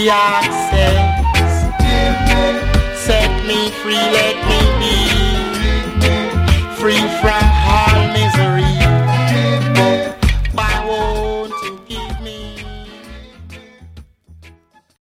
access. Set me free, let me be free from